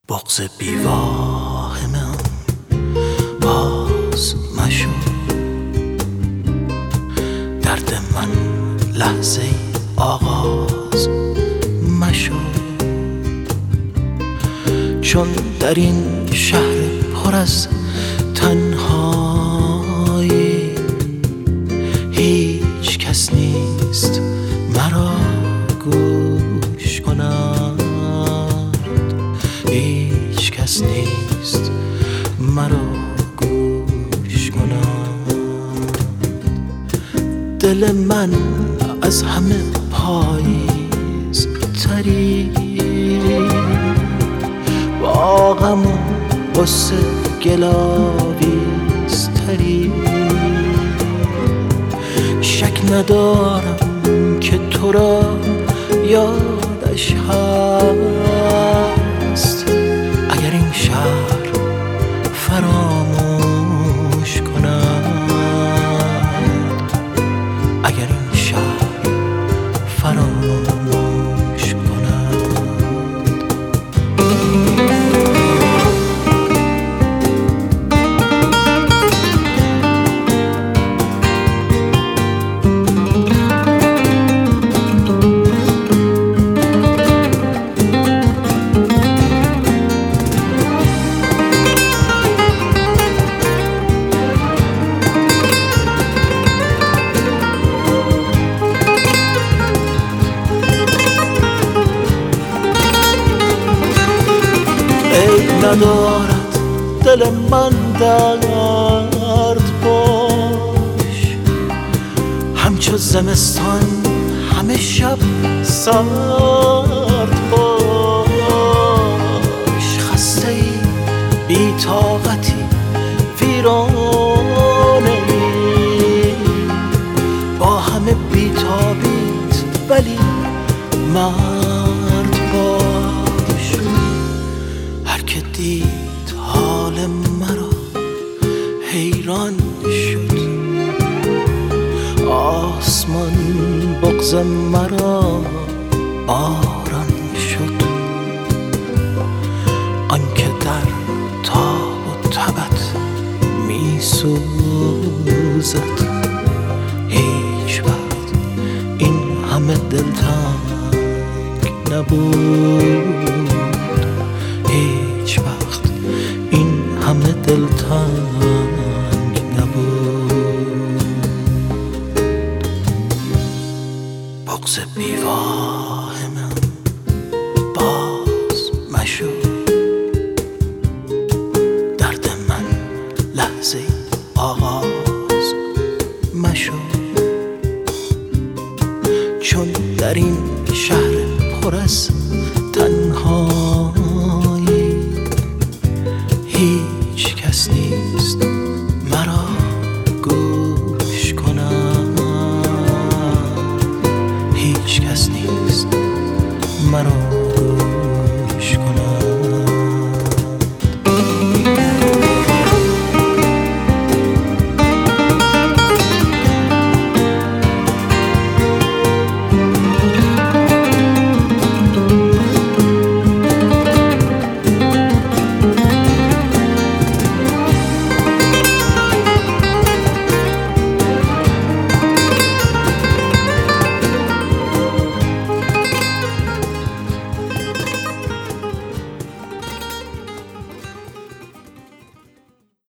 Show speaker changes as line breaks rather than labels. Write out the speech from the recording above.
بغض بیواهمم باز مشو، درد من لحظه آغاز مشو، چون در این شهر پر از تنهایی هیچ کس نیست مرا گوش کند، هیچ کس نیست مرا گوش کند. دل من از همه پاییز تری، با غم و غصه گلاویز تری، شک ندارم که تو را یادش هست، اگر این شهر فراموش کند، اگر این شهر فراموش کند. ندارد دل من درد باش، همچو زمستان همه شب سرد باش، خسته ای بی طاقتی ویرانه ای، با همه بی تابیت ولی مرد باش. هر که دید حال مرا حیران شد، آسمان بغض مرا باران شد، آنکه در تاب و تبت می سوزد، هیچ وقت این همه دلتنگ نبود، هیچ وقت این همه دلتنگ نبود. بغض بیواهمم باز مشو، درد من لحظه آغاز مشو، چون در این شهر پر از